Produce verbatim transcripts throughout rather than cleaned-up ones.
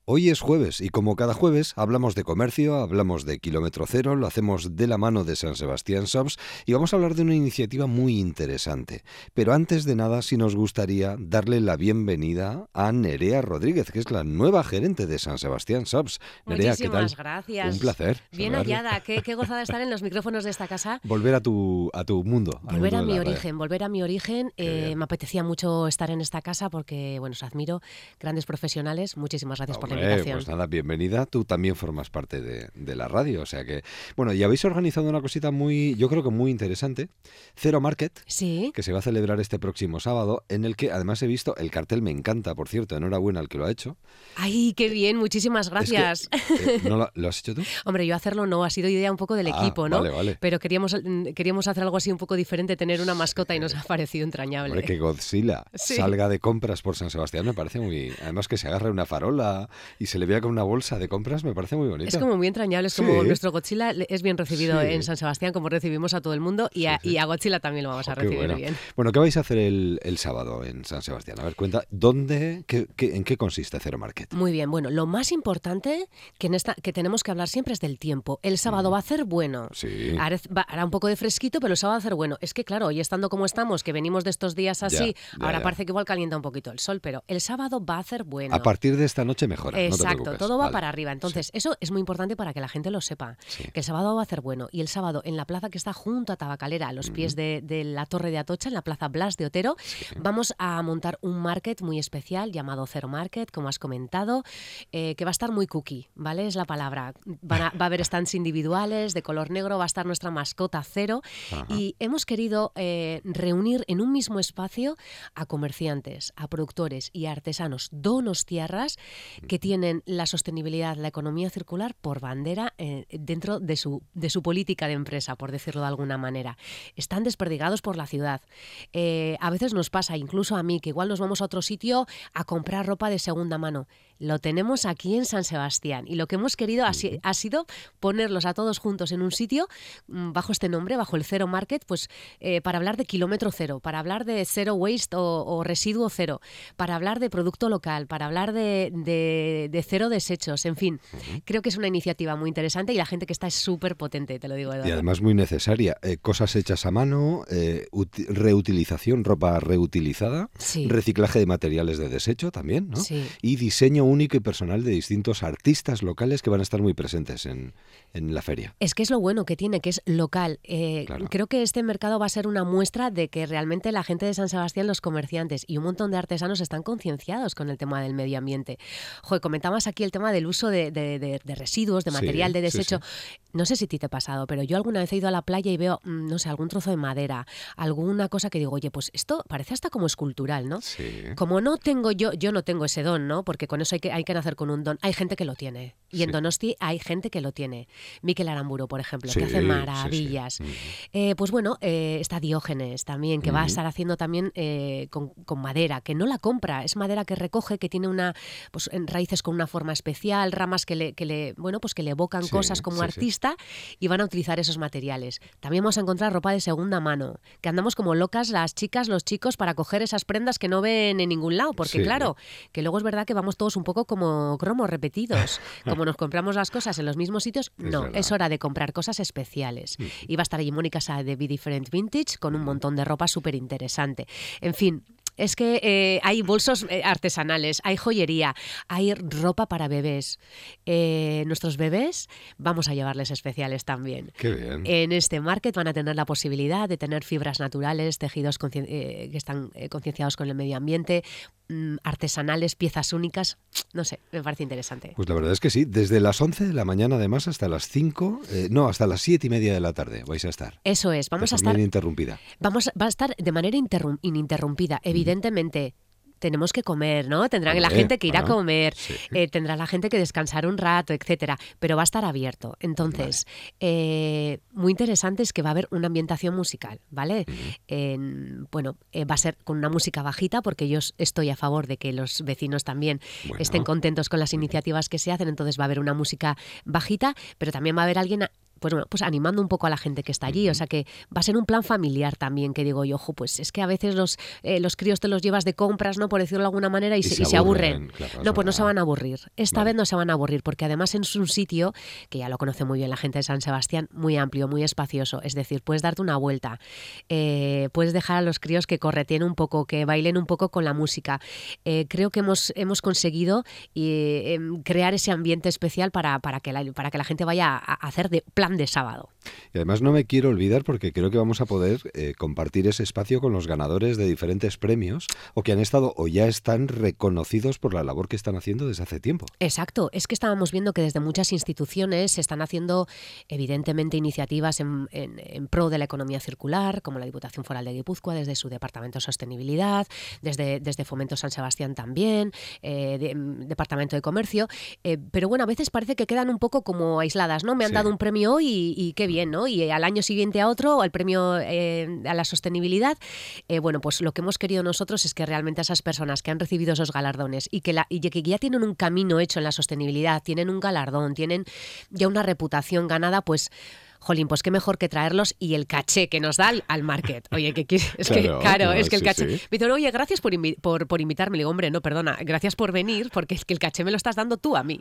Hoy es jueves y como cada jueves hablamos de comercio, hablamos de kilómetro cero, lo hacemos de la mano de San Sebastián Shops y vamos a hablar de una iniciativa muy interesante. Pero antes de nada, sí nos gustaría darle la bienvenida a Nerea Rodríguez, que es la nueva gerente de San Sebastián Shops. Nerea, Muchísimas ¿qué tal? gracias. Un placer. Bien saludarle. hallada, qué, qué gozada estar en los micrófonos de esta casa. Volver a tu, a tu mundo. al Volver mundo a de mi la radio. origen, volver a mi origen. Eh, me apetecía mucho estar en esta casa porque, bueno, os admiro, grandes profesionales. Muchísimas gracias Hombre, por la invitación. Pues nada, bienvenida. Tú también formas parte de, de la radio, o sea que... Bueno, y habéis organizado una cosita muy, yo creo que muy interesante, Zero Market, Sí. que se va a celebrar este próximo sábado, en el que además he visto, el cartel me encanta, por cierto, enhorabuena al que lo ha hecho. Ay, qué bien, muchísimas gracias. Es que, eh, ¿no lo, lo has hecho tú? Hombre, yo hacerlo no, ha sido idea un poco del Ah, equipo, ¿no? vale, vale. Pero queríamos, queríamos hacer algo así un poco diferente, tener una mascota y nos ha parecido entrañable. Hombre, que Godzilla Sí. salga de compras por San Sebastián me parece muy... Además que se agarre una farola y se le vea con una bolsa de compras me parece muy bonito. Es como muy entrañable, es Sí. como nuestro Godzilla es bien recibido Sí. en San Sebastián, como recibimos a todo el mundo, y a, Sí, sí. y a Godzilla también lo vamos a Oh, qué recibir bueno. bien. Bueno, ¿qué vais a hacer el, el sábado en San Sebastián? A ver, cuenta, ¿dónde, qué, qué- en qué consiste Zero Market? Muy bien, bueno, lo más importante que, en esta, que tenemos que hablar siempre es del tiempo. El sábado va a hacer bueno. Sí. Hará, va- hará un poco de fresquito, pero el sábado va a hacer bueno. Es que claro, hoy estando como estamos, que venimos de estos días así, Ya, ya, ahora ya. parece que igual calienta un poquito el sol, pero el sábado va a hacer bueno. A partir de esta noche mejora, no te Exacto, preocupes. todo va Vale. para arriba. Entonces, eso es muy importante para que la gente lo sepa. Sí. Que el sábado va a hacer bueno. Y el sábado, en la plaza que está junto a Tabacalera, a los pies de, de la Torre de Atocha, en la plaza Blas de Otero, vamos a montar un market muy especial llamado Zero Market, como has comentado, eh, que va a estar muy cookie, ¿vale? Es la palabra. Van a- va a haber stands individuales de color negro, va a estar nuestra mascota Cero. Ajá. Y hemos querido eh, reunir en un mismo espacio a comerciantes, a productores y a artesanos donostiarras que tienen la sostenibilidad, la economía circular por bandera eh, dentro de su, de su política de empresa, por decirlo de alguna manera. Están desperdigados por la ciudad. Eh, a veces nos pasa, incluso a mí, que igual nos vamos a otro sitio a comprar ropa de segunda mano. Lo tenemos aquí en San Sebastián y lo que hemos querido ha, si- ha sido ponerlos a todos juntos en un sitio mm, bajo este nombre, bajo el Zero Market, pues eh, para hablar de kilómetro cero, para hablar de zero waste o, o residuo cero, para hablar de producto local, para hablar de, de- de cero desechos, en fin. Creo que es una iniciativa muy interesante y la gente que está es súper potente, te lo digo, Eduardo. Y además muy necesaria. Eh, cosas hechas a mano, eh, uti- reutilización, ropa reutilizada, Sí. reciclaje de materiales de desecho también, ¿no? Sí. Y diseño único y personal de distintos artistas locales que van a estar muy presentes en, en la feria. Es que es lo bueno que tiene, que es local. Eh, Claro. Creo que este mercado va a ser una muestra de que realmente la gente de San Sebastián, los comerciantes y un montón de artesanos están concienciados con el tema del medio ambiente. Joder, comentabas aquí el tema del uso de, de- de- de residuos, de Sí, material de sí, desecho. No sé si a ti te ha pasado, pero yo alguna vez he ido a la playa y veo, mm, no sé, algún trozo de madera, alguna cosa que digo, oye, pues esto parece hasta como escultural, ¿no? Sí. Como no tengo yo, yo no tengo ese don, ¿no? Porque con eso hay que, hay que nacer con un don. Hay gente que lo tiene. Y en Sí. Donosti hay gente que lo tiene. Miquel Aramburu, por ejemplo, Sí, que hace sí, sí. maravillas. Ujú. Eh, pues bueno, eh, está Diógenes también, que va a Ujú. estar haciendo también eh, con, con madera, que no la compra, es madera que recoge, que tiene una, pues en raíces con una forma especial, ramas que le, que le, bueno, pues que le evocan Sí, cosas como sí, sí. artista y van a utilizar esos materiales. También vamos a encontrar ropa de segunda mano, que andamos como locas las chicas, los chicos, para coger esas prendas que no ven en ningún lado, porque Sí. claro, que luego es verdad que vamos todos un poco como cromos repetidos, como nos compramos las cosas en los mismos sitios, Es no, verdad. es hora de comprar cosas especiales. Y va a estar allí Mónica Sá de Be Different Vintage con un montón de ropa súper interesante. En fin, es que eh, hay bolsos eh, artesanales, hay joyería, hay ropa para bebés. Eh, nuestros bebés vamos a llevarles especiales también. Qué bien. En este market van a tener la posibilidad de tener fibras naturales, tejidos concien- eh, que están eh, concienciados con el medio ambiente, mm, artesanales, piezas únicas. No sé, me parece interesante. Pues la verdad es que sí, desde las once de la mañana además hasta las cinco, eh, no, hasta las siete y media de la tarde vais a estar. Eso es, vamos de a forma estar, ininterrumpida. vamos, va a estar de manera interrum- ininterrumpida, evidentemente. Tenemos que comer, ¿no? Tendrá la Hombre, gente que ir a bueno, comer, sí. eh, tendrá la gente que descansar un rato, etcétera. Pero va a estar abierto. Entonces, eh, muy interesante es que va a haber una ambientación musical, ¿vale? En- bueno, eh, va a ser con una música bajita, porque yo estoy a favor de que los vecinos también Bueno. estén contentos con las iniciativas que se hacen. Entonces va a haber una música bajita, pero también va a haber alguien a- pues bueno, pues animando un poco a la gente que está allí. Uh-huh. O sea que va a ser un plan familiar también, que digo yo, ojo, pues es que a veces los, eh, los críos te los llevas de compras, ¿no? Por decirlo de alguna manera, y, y, se, se, y se aburren. Claro, no, pues no se van a aburrir. Esta vale. vez no se van a aburrir, porque además es un sitio que ya lo conoce muy bien la gente de San Sebastián, muy amplio, muy espacioso. Es decir, puedes darte una vuelta, eh, puedes dejar a los críos que correteen un poco, que bailen un poco con la música. Eh, creo que hemos, hemos conseguido eh, crear ese ambiente especial para, para, que la, para que la gente vaya a hacer de plan de sábado. Y además no me quiero olvidar, porque creo que vamos a poder eh, compartir ese espacio con los ganadores de diferentes premios, o que han estado o ya están reconocidos por la labor que están haciendo desde hace tiempo. Exacto, es que estábamos viendo que desde muchas instituciones se están haciendo evidentemente iniciativas en, en, en pro de la economía circular, como la Diputación Foral de Guipúzcoa desde su Departamento de Sostenibilidad, desde, desde Fomento San Sebastián también, eh, de, Departamento de Comercio, eh, pero bueno, a veces parece que quedan un poco como aisladas, ¿no? Me han sí. dado un premio hoy y, y qué bien, ¿no? Y al año siguiente a otro, al premio eh, a la sostenibilidad. Eh, bueno, pues lo que hemos querido nosotros es que realmente esas personas que han recibido esos galardones y que, la, y que ya tienen un camino hecho en la sostenibilidad, tienen un galardón, tienen ya una reputación ganada, pues jolín, pues qué mejor que traerlos y el caché que nos da al, al market. Oye, que es que claro, claro, es que el caché. Sí, sí. Me dice, oye, gracias por, invi- por, por invitarme. Le digo, hombre, no, perdona, gracias por venir, porque es que el caché me lo estás dando tú a mí.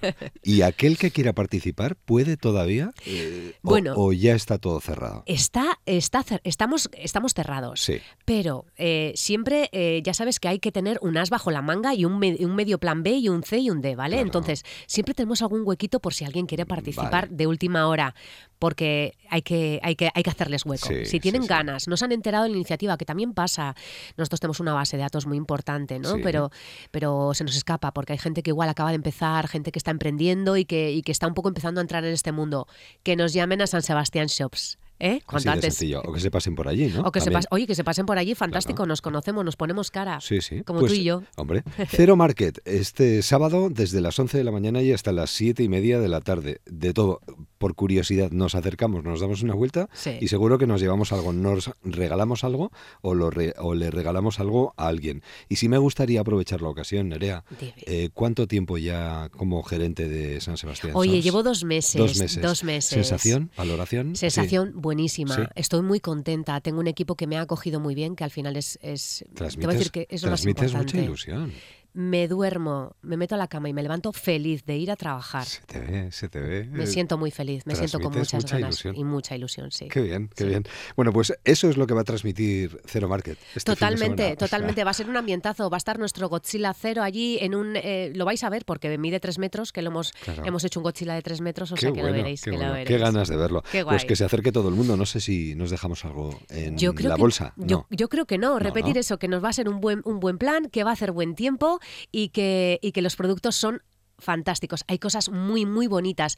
¿Y aquel que quiera participar puede todavía? Eh, bueno, o, ¿O ya está todo cerrado? Está, está, estamos, estamos cerrados. Sí. Pero eh, siempre, eh, ya sabes que hay que tener un as bajo la manga y un, me- un medio plan B y un C y un D, ¿vale? Claro. Entonces, siempre tenemos algún huequito por si alguien quiere participar vale. de última hora. Porque hay que, hay que, hay que hacerles hueco. Sí, si tienen sí, ganas, sí. no se han enterado de la iniciativa, que también pasa. Nosotros tenemos una base de datos muy importante, ¿no? Sí. Pero, pero se nos escapa, porque hay gente que igual acaba de empezar, gente que está emprendiendo y que, y que está un poco empezando a entrar en este mundo. Que nos llamen a San Sebastián Shops. ¿Eh? Así de sencillo. O que se pasen por allí, ¿no? O que se pas- Oye, que se pasen por allí, fantástico, claro. Nos conocemos, nos ponemos cara. Sí, sí. Como pues, tú y yo. Hombre, Cero Market, este sábado desde las once de la mañana y hasta las siete y media de la tarde. De todo, por curiosidad, nos acercamos, nos damos una vuelta sí. y seguro que nos llevamos algo, nos regalamos algo o, lo re- o le regalamos algo a alguien. Y sí me gustaría aprovechar la ocasión, Nerea. Eh, ¿Cuánto tiempo ya como gerente de San Sebastián? Oye, sos? llevo dos meses. Dos meses. Dos meses. ¿Sensación? ¿Valoración? Sensación sí. buenísima. Sí. Estoy muy contenta. Tengo un equipo que me ha acogido muy bien, que al final es... es te voy a decir que es lo más importante. Transmites mucha ilusión. Me duermo, me meto a la cama y me levanto feliz de ir a trabajar. Se te ve, se te ve. Me siento muy feliz, me siento con muchas mucha ganas ilusión. y mucha ilusión, sí. Qué bien, qué sí. bien. Bueno, pues eso es lo que va a transmitir Cero Market. Este totalmente, fin de totalmente. O sea... Va a ser un ambientazo. Va a estar nuestro Godzilla Cero allí en un... Eh, lo vais a ver porque mide tres metros, que lo hemos, claro. hemos hecho un Godzilla de tres metros, o qué sea que bueno, lo veréis. Qué, que bueno. lo veréis. Qué ganas de verlo. Qué guay. Pues que se acerque todo el mundo. No sé si nos dejamos algo en yo creo la que, bolsa. Yo, no. yo creo que no. Repetir no, no. eso, que nos va a ser un buen, un buen plan, que va a hacer buen tiempo y que, y que los productos son fantásticos. Hay cosas muy, muy bonitas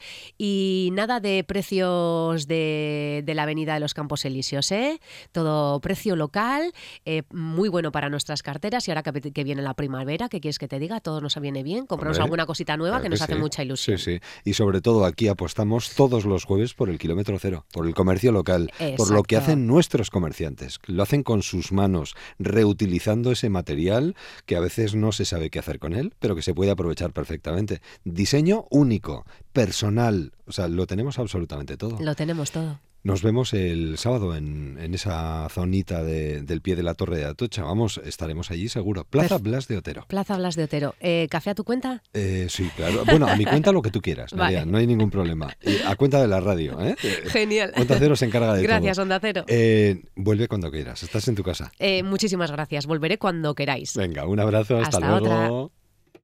y nada de precios de, de la Avenida de los Campos Elíseos, ¿eh? Todo precio local, eh, muy bueno para nuestras carteras y ahora que, que viene la primavera, ¿qué quieres que te diga? Todo nos viene bien. Compramos Hombre, alguna cosita nueva claro que nos que hace sí. mucha ilusión. Sí, sí. Y sobre todo aquí apostamos todos los jueves por el kilómetro cero, por el comercio local, Exacto. por lo que hacen nuestros comerciantes. Lo hacen con sus manos, reutilizando ese material que a veces no se sabe qué hacer con él, pero que se puede aprovechar perfectamente. Diseño único, personal, o sea, lo tenemos absolutamente todo. Lo tenemos todo. Nos vemos el sábado en, en esa zonita de, del pie de la Torre de Atocha. Vamos, estaremos allí seguro. Plaza Perf- Blas de Otero. Plaza Blas de Otero. Eh, ¿Café a tu cuenta? Eh, sí, claro. Bueno, a mi cuenta lo que tú quieras, María, vale. No hay ningún problema. Y a cuenta de la radio, ¿eh? Genial. Onda Cero se encarga de gracias, todo. Gracias, Onda Cero. Eh, vuelve cuando quieras. Estás en tu casa. Eh, muchísimas gracias. Volveré cuando queráis. Venga, un abrazo. Hasta, hasta luego. Otra.